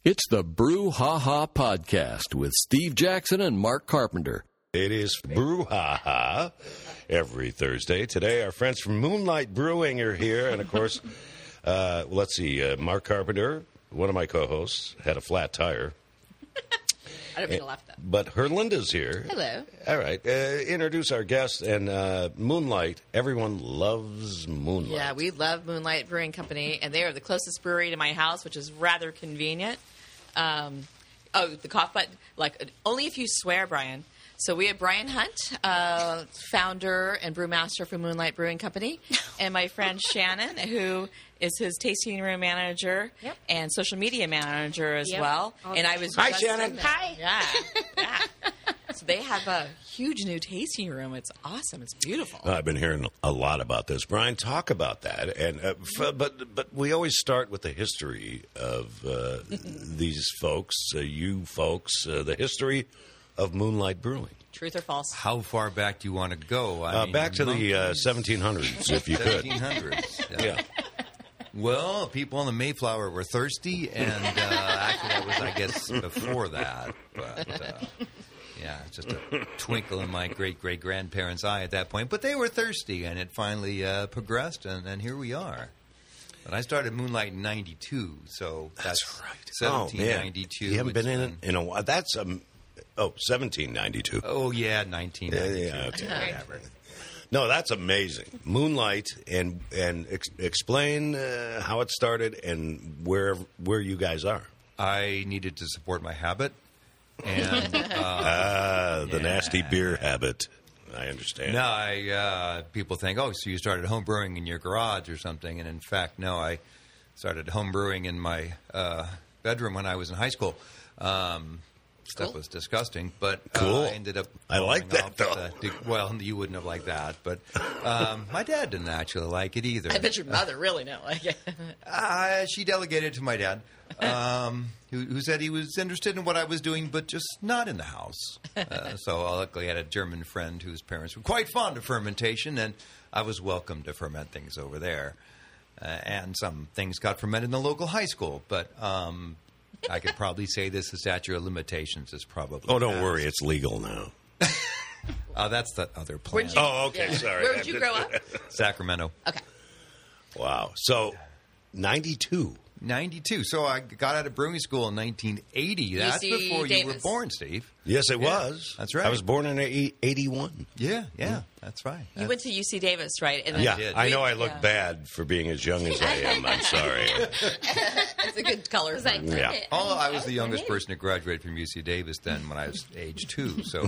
It's the Brew Ha Ha Podcast with Steve Jackson and Mark Carpenter. It is Brew Ha Ha every Thursday. Today, our friends from Moonlight Brewing are here. And, of course, let's see, Mark Carpenter, one of my co-hosts, had a flat tire. I don't mean to laugh, though. But Herlinda's here. Hello. All right. Introduce our guest. And Moonlight, everyone loves Moonlight. Yeah, we love Moonlight Brewing Company, and they are the closest brewery to my house, which is rather convenient. The cough button. Only if you swear, Brian. So we have Brian Hunt, founder and brewmaster for Moonlight Brewing Company, and my friend Shannon, who is his tasting room manager and social media manager as well. And I was Hi, Shannon. Hi. Yeah. So they have a huge new tasting room. It's awesome. It's beautiful. I've been hearing a lot about this. Brian, talk about that. And but we always start with the history of these folks, you folks, the history of Moonlight Brewing. Truth or false? How far back do you want to go? Back to the 1700s, if you could. 1700s. Yeah. Well, people on the Mayflower were thirsty, and actually that was, I guess, before that. But, yeah, just a twinkle in my great-great-grandparents' eye at that point. But they were thirsty, and it finally progressed, and here we are. But I started Moonlight in 92, so that's right. 1792. You haven't been in it in a while. That's 1792. Oh, yeah, 1992. Yeah, okay. Whatever. No, that's amazing. Moonlight, and explain how it started and where you guys are. I needed to support my habit. And the nasty beer habit. I understand. No, people think, so you started home brewing in your garage or something. And in fact, no, I started home brewing in my bedroom when I was in high school. Stuff was disgusting, but cool. I ended up. I like that, though. Well, you wouldn't have liked that, but my dad didn't actually like it either. I bet your mother really don't like it. She delegated to my dad, who said he was interested in what I was doing, but just not in the house. So luckily I had a German friend whose parents were quite fond of fermentation, and I was welcome to ferment things over there. And some things got fermented in the local high school, but I could probably say the statute of limitations is probably don't passed. worry, it's legal now. That's the other plan. Okay, sorry. Where did you grow up? Sacramento. Okay. Wow. So, 92. 92. So I got out of brewing school in 1980. That's UC before Davis. you were born, Steve. Yes, it was. That's right. I was born in 81. Yeah, that's right. You went to UC Davis, right? And then Yeah, I know I look bad for being as young as I am. I'm sorry. It's a good color. Yeah. Although I was the youngest person to graduate from UC Davis then when I was age 2, so,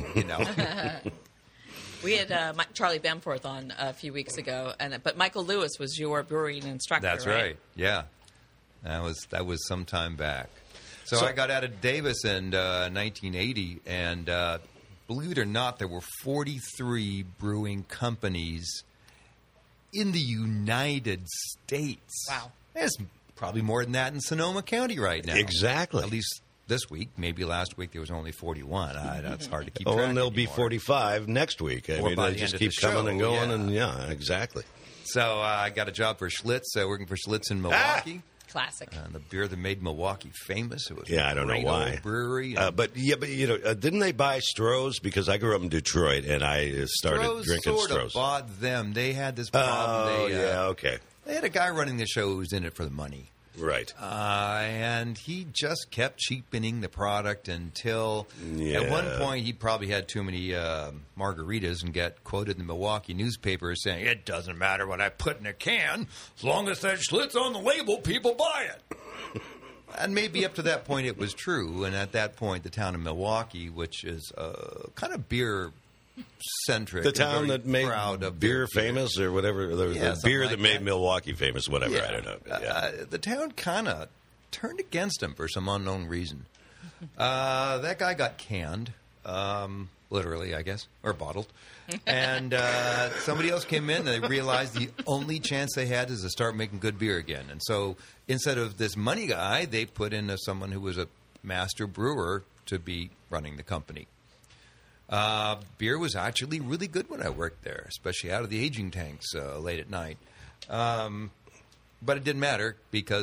We had Charlie Bamforth on a few weeks ago, but Michael Lewis was your brewing instructor. That's right. Yeah. That was some time back. So I got out of Davis in 1980, and believe it or not, there were 43 brewing companies in the United States. Wow. There's probably more than that in Sonoma County right now. Exactly. At least this week. Maybe last week there was only 41. That's hard to keep track And there'll be anymore. 45 next week. I mean, by they the just end of keep the coming show, and going. yeah. And yeah, exactly. So I got a job for Schlitz, working for Schlitz in Milwaukee. Classic. The beer that made Milwaukee famous. It was I don't know great why. old brewery. But didn't they buy Stroh's? Because I grew up in Detroit and I started Stroh's drinking sort of Stroh's. bought them. They had this problem. Okay. They had a guy running the show who was in it for the money. Right. And he just kept cheapening the product until at one point he probably had too many margaritas and got quoted in the Milwaukee newspaper as saying, "It doesn't matter what I put in a can, as long as that Schlitz on the label, people buy it." And maybe up to that point it was true. And at that point, the town of Milwaukee, which is kind of beer-centric. The town that made beer famous or whatever. The beer that made Milwaukee famous, whatever. I don't know. The town kind of turned against him for some unknown reason. That guy got canned, literally, I guess, or bottled. And somebody else came in and they realized the only chance they had is to start making good beer again. And so instead of this money guy, they put in someone who was a master brewer to be running the company. Beer was actually really good when I worked there, especially out of the aging tanks late at night. But it didn't matter because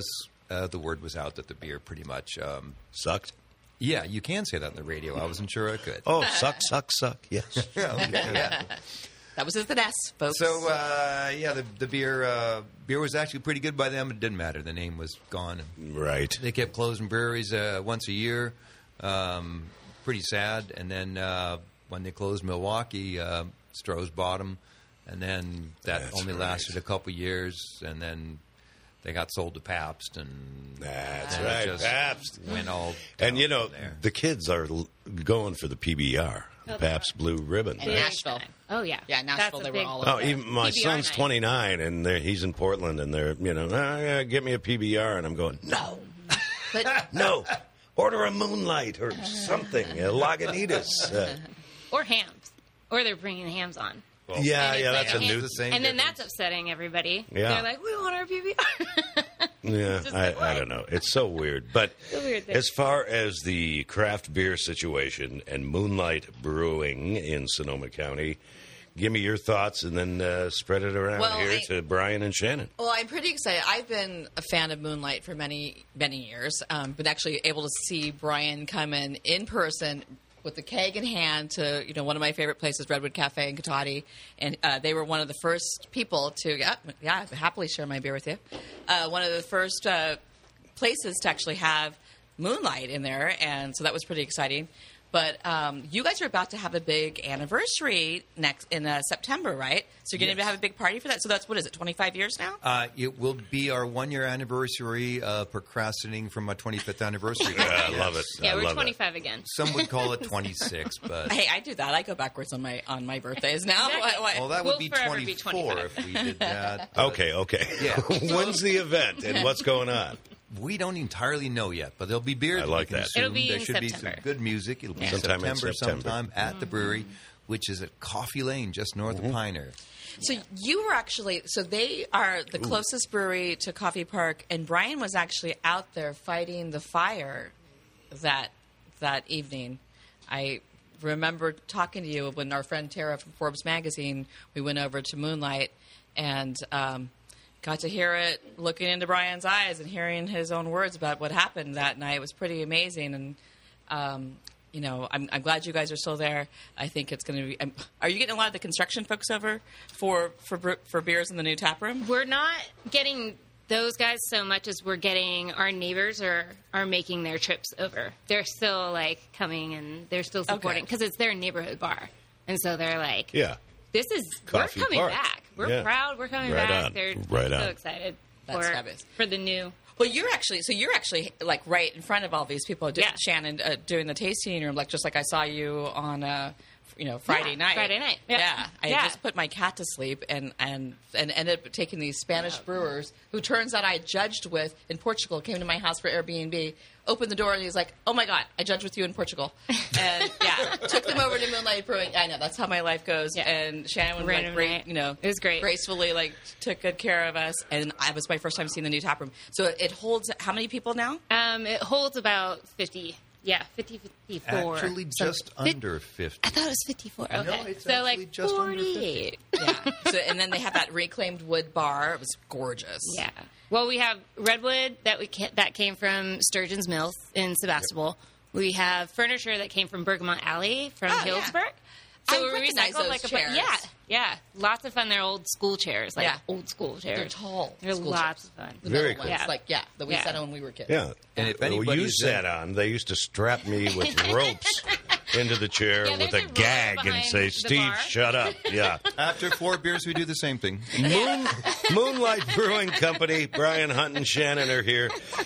the word was out that the beer pretty much Sucked? yeah, you can say that on the radio. I wasn't sure I could. Oh, suck. Yes. Yeah. That was his finesse, folks. So the beer was actually pretty good by them. It didn't matter. The name was gone. Right. They kept closing breweries once a year. Pretty sad. And then when they closed Milwaukee, Stroh's bought them. And then that That's only right. lasted a couple years. And then they got sold to Pabst. And That's then it right, just Pabst. went all And, you down know, from there. the kids are going for the PBR, Oh, Pabst Blue Ribbon. And Nashville. Oh, yeah. Yeah, Nashville, That's a they were big- all Oh, over. even my PBR son's night. 29, and he's in Portland, and they're, yeah, get me a PBR. And I'm going, no, But no. Order a Moonlight or something, a Lagunitas. Or hams. Or they're bringing hams on. Yeah, And it's that's a like, new the same And then difference. that's upsetting everybody. Yeah. They're like, we want our PBR. Yeah, Just like, I what? don't know. It's so weird. But It's a weird thing. as far as the craft beer situation and Moonlight Brewing in Sonoma County, give me your thoughts and then spread it around Well, here to Brian and Shannon. Well, I'm pretty excited. I've been a fan of Moonlight for many, many years. Been actually able to see Brian come in person with the keg in hand to one of my favorite places, Redwood Cafe in Cotati, and they were one of the first people to I'd happily share my beer with you. One of the first places to actually have Moonlight in there, and so that was pretty exciting. But you guys are about to have a big anniversary in September, right? So you're going to have a big party for that. So that's, what is it, 25 years now? It will be our 1-year anniversary, procrastinating from my 25th anniversary. I love it. Yeah, I we're love 25 again. Some would call it 26, but Hey, I do that. I go backwards on my birthdays now. Exactly. Why- well, that We'll would be forever be 24 25. if we did that. it. but Okay. Yeah. When's the event and what's going on? We don't entirely know yet, but there'll be beer. I like we can that. assume. It'll be there in should be September. some good music. It'll be Sometime in September September. sometime at the brewery, which is at Coffee Lane, just north of Pioneer. So you were actually, so they are the closest brewery to Coffee Park, and Brian was actually out there fighting the fire that evening. I remember talking to you when our friend Tara from Forbes magazine, we went over to Moonlight and got to hear it, looking into Brian's eyes and hearing his own words about what happened that night. It was pretty amazing, and I'm glad you guys are still there. I think it's going to be. Are you getting a lot of the construction folks over for beers in the new tap room? We're not getting those guys so much as we're getting our neighbors are making their trips over. They're still like coming and they're still supporting because it's their neighborhood bar, and so they're like, Yeah. "This is Coffee we're coming Park. back. We're Yeah. proud. We're coming Right back." on. They're Right so on. excited That's fabulous. for the new. Well, you're actually like right in front of all these people. Yeah. Shannon doing the tasting room, just like I saw you on Friday night. Friday night. Yeah. I Yeah. just put my cat to sleep and ended up taking these Spanish brewers who turns out I judged with in Portugal, came to my house for Airbnb, opened the door, and he's like, "Oh my God, I judged with you in Portugal." And took them over to Moonlight Brewing. I know, that's how my life goes. Yeah. And Shannon was Random night. It was great. gracefully took good care of us. And it was my first time seeing the new tap room. So it holds how many people now? It holds about 50. Yeah, 50, 54. Actually, just under 50. I thought it was 54. Okay. No, it's so actually like just under 50. 48. Yeah. And then they have that reclaimed wood bar. It was gorgeous. Yeah. Well, we have redwood that came from Sturgeon's Mills in Sebastopol. We have furniture that came from Bergamot Alley from Oh, yeah. Hillsburg. I we recognize recycled those a chairs. yeah. Lots of fun. They're old school chairs, old school chairs. They're tall. They're school lots chairs. of fun. The Very middle cool. ones, Yeah. that we Yeah. sat on when we were kids. Yeah. And if Well, anybody you is sat on, they used to strap me with ropes into the chair Yeah, with there's a a roller gag and behind say, the "Steve, bar." shut up." Yeah. After 4 beers, we do the same thing. Moonlight Brewing Company, Brian Hunt and Shannon are here.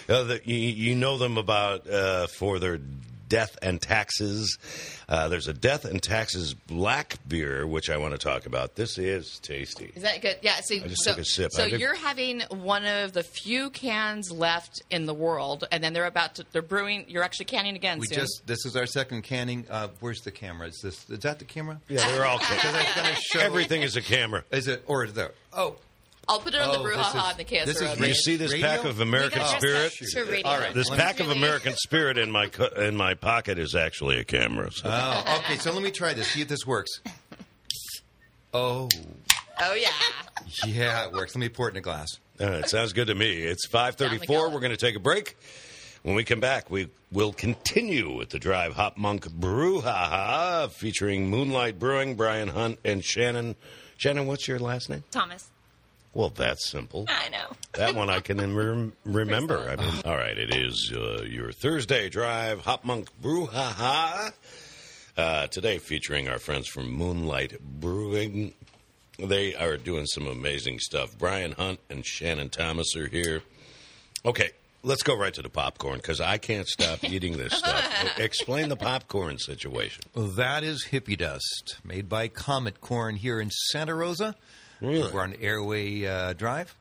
You know them about for their Death and Taxes. There's a Death and Taxes black beer, which I want to talk about. This is tasty. Is that good? Yeah. See, I just took a sip. So I did- you're having one of the few cans left in the world, and then they're brewing. You're actually canning again We soon. this is our second canning. Where's the camera? Is that the camera? Yeah, they're all show- everything is a camera. Is it, or is there? Oh, I'll put it on the Oh, brouhaha this is- and the cancer. this is of You it. see this Radio? pack of American You guys Spirit? just got to radio. All right. This Let me- pack of American Spirit in my pocket is actually a camera. So. oh, okay. So let me try this. See if this works. Oh, Oh yeah. yeah, it works. Let me pour it in a glass. All right, sounds good to me. It's 5:34. Sound like We're going to take a break. When we come back, we will continue with the Drive Hop Monk Brouhaha featuring Moonlight Brewing, Brian Hunt, and Shannon. Shannon, what's your last name? Thomas. Well, that's simple. I know. That one I can remember. I mean, all right, it is your Thursday Drive Hop Monk Brouhaha. Today featuring our friends from Moonlight Brewing. They are doing some amazing stuff. Brian Hunt and Shannon Thomas are here. Okay, let's go right to the popcorn because I can't stop eating this stuff. Explain the popcorn situation. Well, that is Hippie Dust, made by Comet Corn here in Santa Rosa. Really? We're on Airway Drive.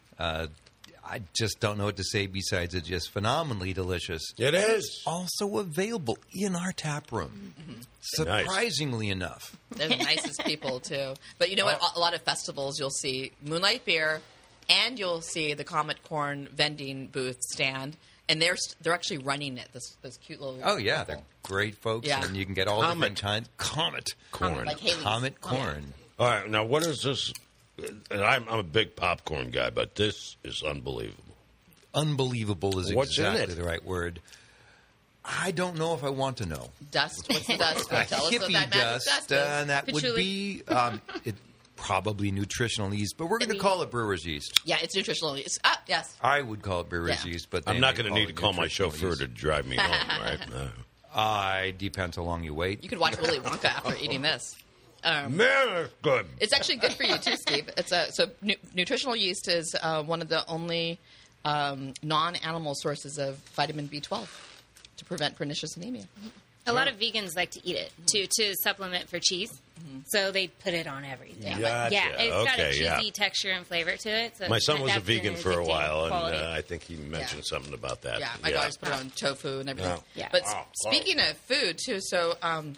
I just don't know what to say besides it's just phenomenally delicious. It is. Also available in our tap room. Surprisingly enough. They're the nicest people, too. But you know what? A lot of festivals, you'll see Moonlight Beer, and you'll see the Comet Corn vending booth stand. And they're actually running it, this cute little... Oh, yeah. They're great folks. Yeah. And you can get all different kinds. Comet Corn. Like Haley's. Comet Corn. All right, now what is this? And I'm a big popcorn guy, but this is unbelievable. Unbelievable is What's in exactly it? the right word. I don't know if I want to know. Dust. What's the dust? Tell us what Hippie that magic dust, dust is. and that would Patchouli. be probably nutritional yeast, but we're going to call it brewer's yeast. Yeah, it's nutritional. Yes. I would call it brewer's Yeah. yeast, but I'm they not may going to need to it call my nutritional chauffeur yeast. to drive me home, right? I depends how long you wait. You could watch Willy Wonka after eating this. Man, that's good. It's actually good for you too, Steve. Nutritional yeast is one of the only non-animal sources of vitamin B12 to prevent pernicious anemia. A lot of vegans like to eat it to supplement for cheese. So they put it on everything. Gotcha. Yeah, it's got a Okay, cheesy yeah. texture and flavor to it. So My son was a that's an vegan for a addicting while, quality. and I think he mentioned something about that. Yeah, my daughter's put it on tofu and everything. Yeah. Yeah. But Oh, speaking of food too, so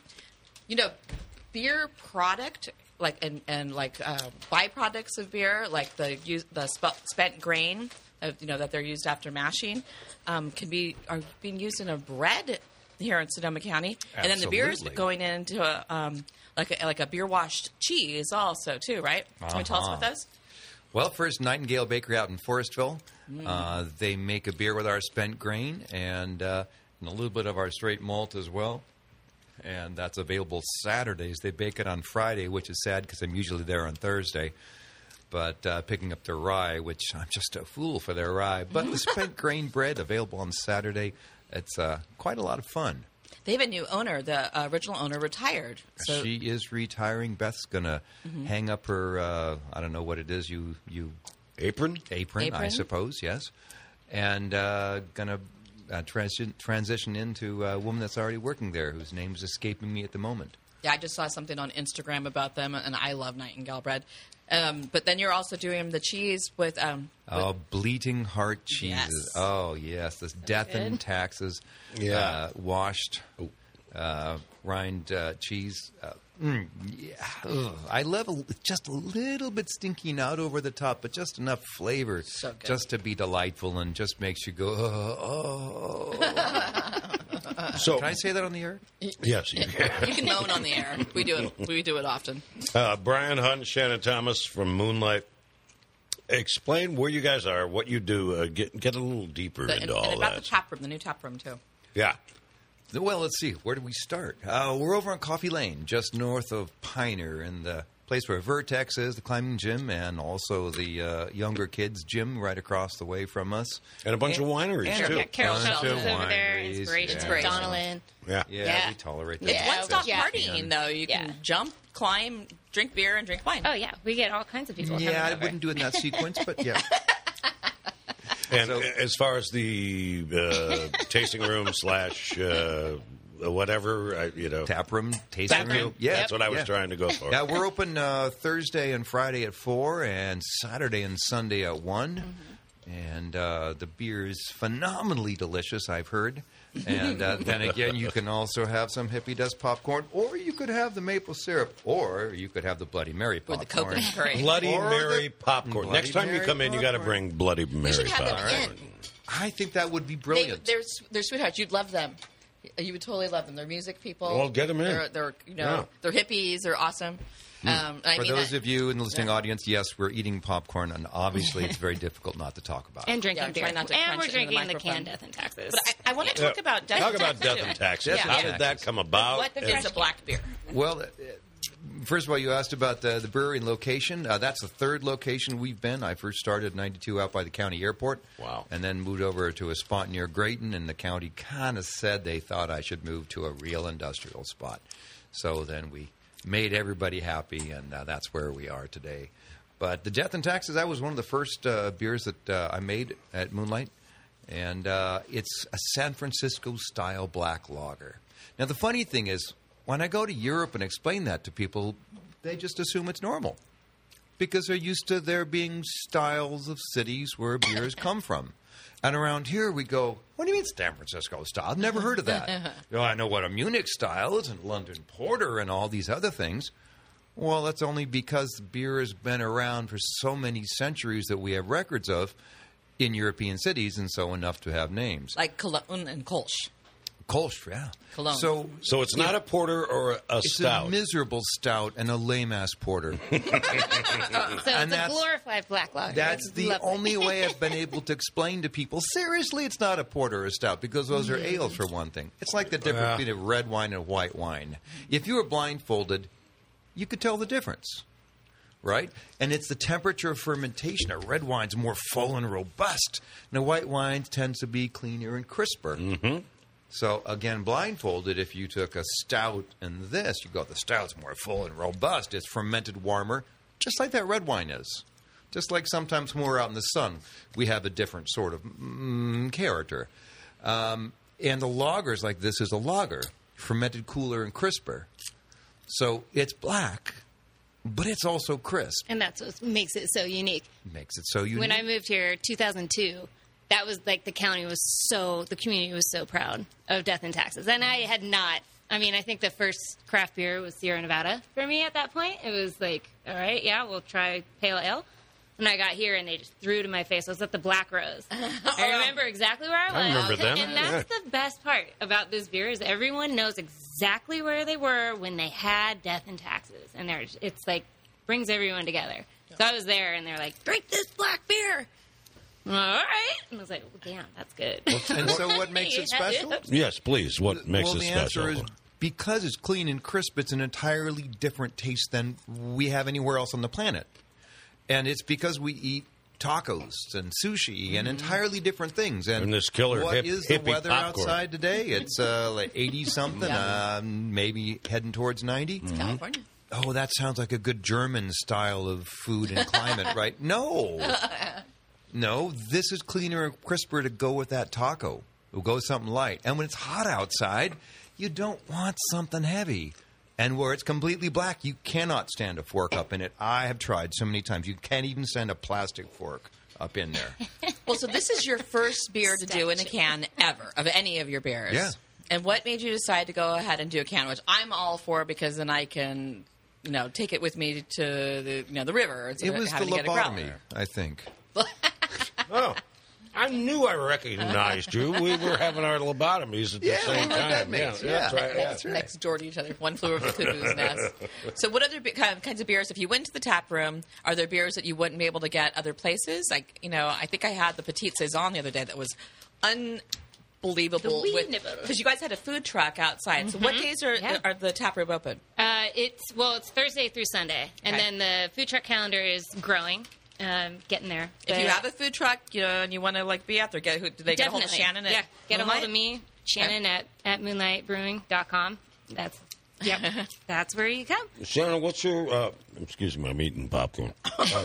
beer product and byproducts of beer, like the spent grain, that they're used after mashing, are being used in a bread here in Sonoma County, and then the beer is Absolutely. going into a beer washed cheese also too, right? Can you tell us about those? Well, first, Nightingale Bakery out in Forestville. They make a beer with our spent grain and a little bit of our straight malt as well. And that's available Saturdays. They bake it on Friday, which is sad because I'm usually there on Thursday. But picking up their rye, which I'm just a fool for their rye. But the spent grain bread available on Saturday. It's quite a lot of fun. They have a new owner. The original owner retired. So She is retiring. Beth's going to hang up her, I don't know what it is, you Apron? apron, I suppose, yes. And going to transition into a woman that's already working there, whose name's escaping me at the moment. yeah, I just saw something on Instagram about them, and I love Nightingale bread. But then you're also doing the cheese with Bleating Heart cheeses. Yes. Oh, yes. This death and taxes. Yeah. Washed rind cheese. Yeah. Ugh. I love just a little bit stinking out over the top, but just enough flavor So good. just to be delightful and just makes you go, oh. So, Can I say that on the air? yes, you can. you can moan on the air. We do it often. Brian Hunt, Shannon Thomas from Moonlight. Explain where you guys are, what you do. Get a little deeper And into all about that. the tap room, the new tap room too. Yeah. Well, let's see. Where do we start? We're over on Coffee Lane, just north of Piner, and the place where Vertex is, the climbing gym, and also the younger kids' gym right across the way from us. And a bunch of wineries, and- too. Yeah, Carol Bunch Shelton's of over there. wineries, Inspiration. yeah. Donalyn. Yeah. Yeah, we tolerate that. It's Yeah, one-stop yeah. partying, though. You can Yeah. jump, climb, drink beer, and drink wine. Oh yeah, we get all kinds of people. Yeah, coming I over. wouldn't do it in that sequence, but yeah. And as far as the tasting room / whatever, Tap room, tasting Thank room. you. Yeah, That's what I was yeah. trying to go for. Yeah, we're open Thursday and Friday at 4 and Saturday and Sunday at 1. And the beer is phenomenally delicious, I've heard. And then again, you can also have some Hippie Dust popcorn, or you could have the maple syrup, or you could have the Bloody Mary With the popcorn. coconut curry. Bloody Or Mary the popcorn. Bloody Next time you Mary come in, you got to popcorn. bring Bloody We Mary should have popcorn. them in. I think that would be brilliant. They're sweethearts. You'd love them. You would totally love them. They're music people. Well, get them in. They're they're hippies. They're awesome. For those of you in the listening audience, yes, we're eating popcorn, and obviously it's very difficult not to talk about. And drinking beer. try not to and crunch we're it in the drinking the microphone. canned Death and Taxes. But I want to talk about death. Talk and about taxes, death too. and taxes. Yeah. How did that come about? What is a black beer? Well, first of all, you asked about the brewery and location. That's the third location we've been. I first started in '92 out by the county airport. Wow. And then moved over to a spot near Grayton, and the county kind of said they thought I should move to a real industrial spot. So then we made everybody happy, and that's where we are today. But the Death and Taxes, that was one of the first beers that I made at Moonlight, and it's a San Francisco-style black lager. Now, the funny thing is, when I go to Europe and explain that to people, they just assume it's normal because they're used to there being styles of cities where beers come from. And around here we go, what do you mean San Francisco style? I've never heard of that. I know what a Munich style is and London Porter and all these other things. Well, that's only because beer has been around for so many centuries that we have records of in European cities, and so enough to have names. Like Cologne and Kolsch. Kolsch, yeah. Cologne. So it's not a porter or a It's stout. a miserable stout and a lame-ass porter. So it's And a that's- glorified black lager. That's It's the lovely. only way I've been able to explain to people, seriously, it's not a porter or a stout, because those are ales, for one thing. It's like the difference between a red wine and white wine. If you were blindfolded, you could tell the difference, right? And it's the temperature of fermentation. A red wine's more full and robust, and a white wine tends to be cleaner and crisper. Mm-hmm. So, again, blindfolded, if you took a stout and this, you go, the stout's more full and robust. It's fermented warmer, just like that red wine is. Just like sometimes when we're out in the sun, we have a different sort of character. And the lagers like this is a lager, fermented cooler and crisper. So it's black, but it's also crisp. And that's what makes it so unique. Makes it so unique. When I moved here 2002, that was like the community was so proud of Death and Taxes. And I had not, I think the first craft beer was Sierra Nevada for me at that point. It was like, all right, yeah, we'll try pale ale. And I got here and they just threw it in my face. I was at the Black Rose. I remember exactly where I was. I remember them. And that's the best part about this beer is everyone knows exactly where they were when they had Death and Taxes. And it's like brings everyone together. So I was there and they're like, drink this black beer. All right. And I was like, well, damn, that's good. And so what makes it special? Yes, please. What makes well, it the special? answer is because it's clean and crisp, it's an entirely different taste than we have anywhere else on the planet. And it's because we eat tacos and sushi and entirely different things. And this killer what is the hippie weather popcorn. outside today? It's like 80-something, maybe heading towards 90. California. Oh, that sounds like a good German style of food and climate, right? No. No, this is cleaner and crisper to go with that taco. We'll go with something light. And when it's hot outside, you don't want something heavy. And where it's completely black, you cannot stand a fork up in it. I have tried so many times. You can't even stand a plastic fork up in there. Well, so this is your first beer to do in a can ever of any of your beers. Yeah. And what made you decide to go ahead and do a can, which I'm all for because then I can, take it with me to the river. It was the lobotomy, I think. Oh, I knew I recognized you. We were having our lobotomies at the same time. that makes, That's right. That's next door to each other. One flew over the cuckoo's nest. So what other kinds of beers, if you went to the tap room, are there beers that you wouldn't be able to get other places? Like, I think I had the Petite Saison the other day that was unbelievable. Because you guys had a food truck outside. So what days are the tap room open? It's Thursday through Sunday. And Okay. then the food truck calendar is growing. Getting there. If you have a food truck, and you want to be out there, do they get a hold of Shannon? Get a hold of me, Shannon at moonlightbrewing.com. That's where you come. Shannon, what's your? Excuse me, I'm eating popcorn.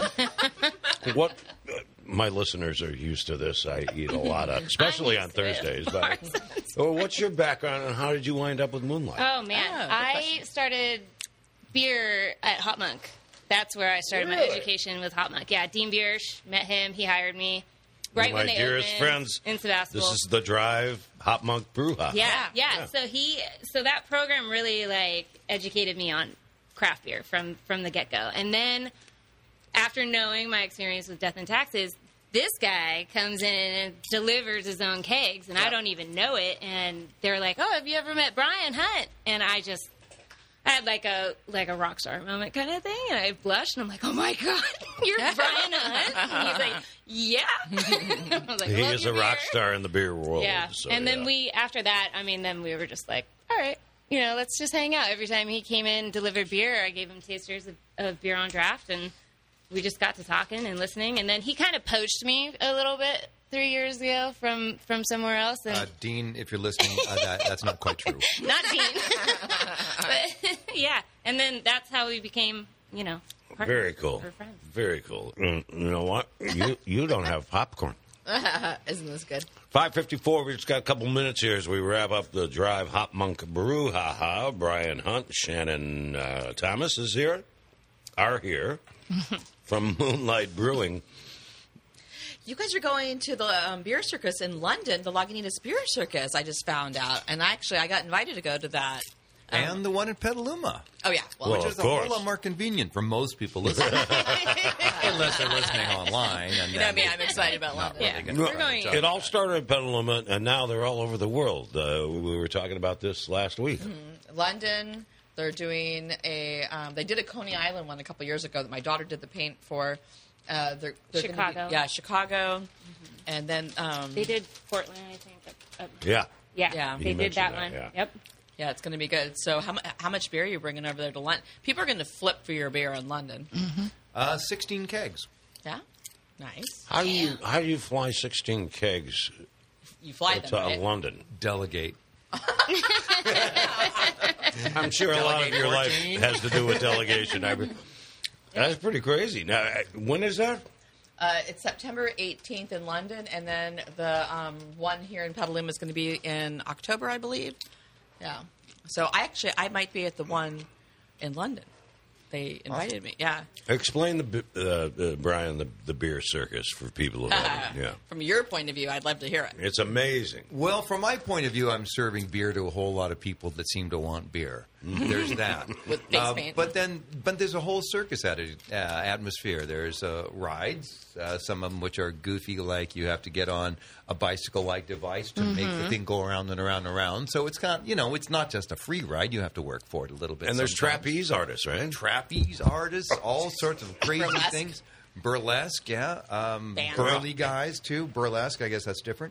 What? My listeners are used to this. I eat a lot of, especially on Thursdays. But what's your background and how did you wind up with Moonlight? Oh man, I started beer at Hop Monk. That's where I started my education with Hop Monk. Yeah, Dean Biersch, met him. He hired me right when they dearest opened friends, in Sebastopol. this is the Drive Hop Monk Brew House. Yeah. So that program really educated me on craft beer from the get go. And then after knowing my experience with Death and Taxes, this guy comes in and delivers his own kegs, and I don't even know it. And they're like, "Oh, have you ever met Brian Hunt?" And I had like a rock star moment kind of thing, and I blushed, and I'm like, "Oh my god, you're Brian Hunt!" And he's like, "Yeah." I was like, He "Love is your a rock beer." star in the beer world. Yeah, so, and then after that, then we were just like, "All right, let's just hang out." Every time he came in and delivered beer, I gave him tasters of beer on draft, and we just got to talking and listening. And then he kind of poached me a little bit 3 years ago from somewhere else. And Dean, if you're listening, that's not quite true. not Dean. But, yeah. And then that's how we became, partners. very cool. We're friends. Very cool. You know what? You don't have popcorn. Isn't this good? 5:54. We just got a couple minutes here as we wrap up the Drive Hop Monk Brouhaha. Brian Hunt, Shannon Thomas are here from Moonlight Brewing. You guys are going to the beer circus in London, the Lagunitas Beer Circus, I just found out. And actually, I got invited to go to that. And the one in Petaluma. Oh, yeah. Well, Which of is a whole course. lot more convenient for most people listening. Unless they're listening online. And You know me, I'm excited about not London. really Yeah. gonna We're try to going- talk It about all started in Petaluma, and now they're all over the world. We were talking about this last week. London, they're doing they did a Coney Island one a couple years ago that my daughter did the paint for. They're Chicago. Chicago. And then They did Portland, I think. Yeah. Yeah. Yeah. They You did that mentioned one. that, Yep. yeah, it's going to be good. So how much beer are you bringing over there to London? People are going to flip for your beer in London. 16 kegs. Yeah, nice. How do you fly 16 kegs You fly to them, right? London? Delegate. I'm sure a lot of your life 14. has to do with delegation. That's pretty crazy. Now, when is that? It's September 18th in London, and then the one here in Petaluma is going to be in October, I believe. Yeah. So I might be at the one in London. They invited me. Yeah. Explain Brian, the beer circus for people who haven't. Yeah, From your point of view, I'd love to hear it. it's amazing. Well, from my point of view, I'm serving beer to a whole lot of people that seem to want beer. There's that. With face paint. But there's a whole circus atmosphere. There's rides, some of them which are goofy, like you have to get on a bicycle-like device to make the thing go around and around and around. So it's kind of, it's not just a free ride. You have to work for it a little bit. And there's sometimes. trapeze artists, right? Trapeze artists, all sorts of crazy Burlesque. things. Burlesque, yeah. Band. Burly guys, too. Burlesque, I guess that's different.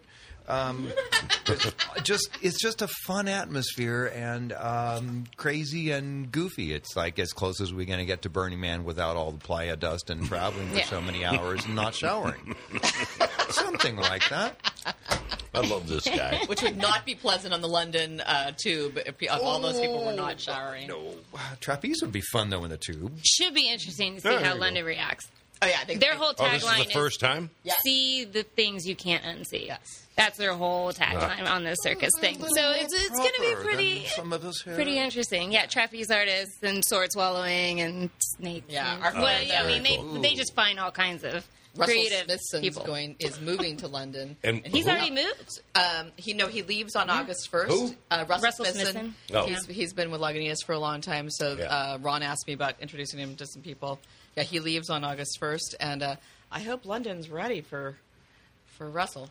It's just a fun atmosphere and crazy and goofy. It's like as close as we're going to get to Burning Man without all the playa dust and traveling for Yeah. so many hours and not showering. Something like that. I love this guy. Which would not be pleasant on the London tube if all those people were not showering. No, trapeze would be fun though in the tube. Should be interesting to see There you how go. London reacts. Oh, yeah. I think Their whole Oh, this tagline is the first time? Yes. see the things you can't unsee. Yes. That's their whole tagline on this circus thing. So it's going to be Proper pretty than some of us here. pretty interesting. Yeah, trapeze artists and sword swallowing and snakes. Yeah, and, our well, friend, yeah, I mean very cool. they just find all kinds of Russell creative Smithson's people. is moving to London. And He's who? already moved. He leaves on August 1st. Who? Russell Smithson. Smithson. Oh. He's been with Lagunitas for a long time. So Yeah. Ron asked me about introducing him to some people. Yeah, he leaves on August 1st, and I hope London's ready for Russell.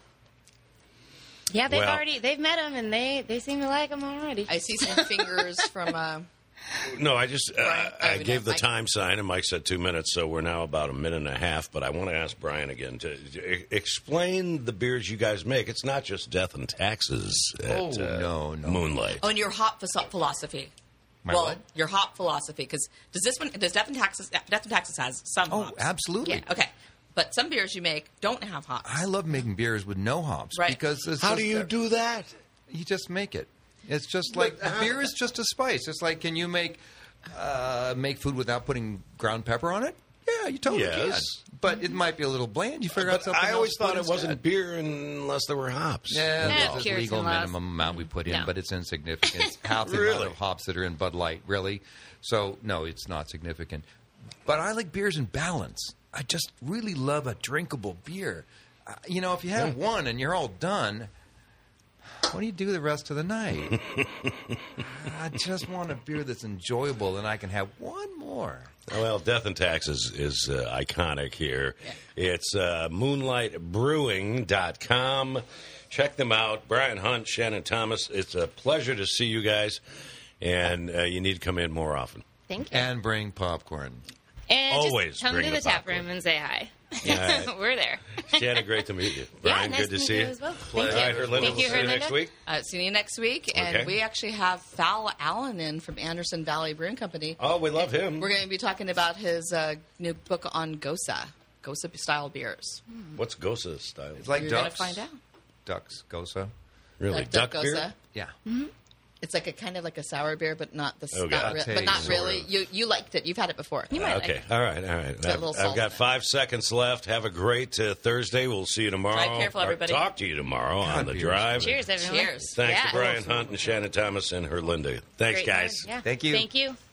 Yeah, they've Well- they've met him and they seem to like him already. I see some fingers from. No, I just Brian, I no, gave the Mike. time sign, and Mike said 2 minutes, so we're now about a minute and a half. But I want to ask Brian again to explain the beers you guys make. It's not just Death and Taxes at no. Moonlight. Oh, and your hop philosophy. My what? Your hop philosophy, because does Death and Taxes has some Oh, hops? absolutely. Yeah, okay. But some beers you make don't have hops. I love making beers with no hops Right. because it's How just do you do that? You just make it. It's just like beer is just a spice. It's like, can you make food without putting ground pepper on it? Yeah, you totally Yes. can. But it might be a little bland. You figure out But something. I always else to put thought it instead. wasn't beer unless there were hops. Yeah, Yeah, there's Puritan legal laws. minimum amount we put in, No. but it's insignificant. It's half the Really? amount of hops that are in Bud Light, really. So, no, it's not significant. But I like beers in balance. I just really love a drinkable beer. If you have one and you're all done, What do you do the rest of the night? I just want a beer that's enjoyable, and I can have one more. Well, Death and Taxes is iconic here. It's moonlightbrewing.com. Check them out. Brian Hunt, Shannon Thomas. It's a pleasure to see you guys, and you need to come in more often. Thank you. And bring popcorn. And Always just come bring to the the tap popcorn. room and say hi. Yeah. We're there. Shannon, great to meet you. Brian, nice good to to see meet you. you as well. Pleasure. Thank you. All right, Herlinda, Thank we'll you, see you next Herlinda. week. See you next week. And Okay. we actually have Val Allen in from Anderson Valley Brewing Company. Oh, we love him. We're going to be talking about his new book on Gosa style beers. What's Gosa style? It's like You're going to ducks. find out. Ducks, Gosa. Really? Like Duck Gosa. beer? Yeah. It's like a kind of like a sour beer, but not the Okay. but not Sort really. of. You liked it. You've had it before. You might Okay. like it. All right. got a little I've salt got in it. 5 seconds left. Have a great Thursday. We'll see you tomorrow. Drive careful, Or everybody. talk to you tomorrow on the beers. drive. Cheers, everyone. Cheers. Thanks Yeah. to Brian Hunt and Shannon Thomas and Herlinda. Thanks, Great guys. night. Yeah. Thank you. Thank you.